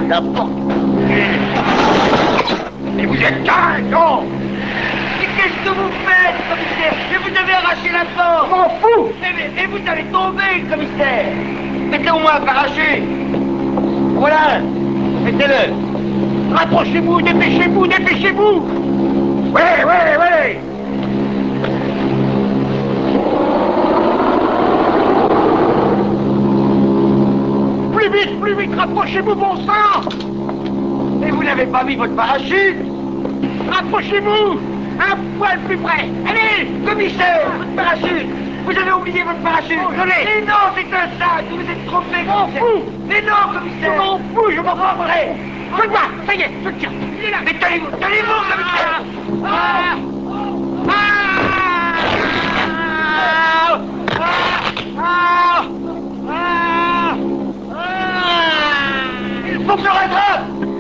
La porte. Et vous êtes dingue, non? Mais qu'est-ce que vous faites, commissaire? Mais vous avez arraché la porte. Je m'en fous. Mais vous allez tomber, commissaire. Mettez au moins un parachute. Voilà. Mettez-le. Rapprochez-vous, dépêchez-vous, dépêchez-vous. Ouais. Plus vite, rapprochez-vous, bon sang. Et vous n'avez pas mis votre parachute. Rapprochez-vous. Un poil plus près. Allez. Commissaire, votre parachute. Vous avez oublié votre parachute. Oh, je l'ai. Mais non, c'est un sac. Vous vous êtes trompé, Je m'en commissaire. fous. Mais non, Je commissaire. m'en fous, je m'en fous. Rentrez. Je le vois, ça y est, je le tiens. Il est là. Mais tenez-vous, commissaire. Il faut que je rattrape.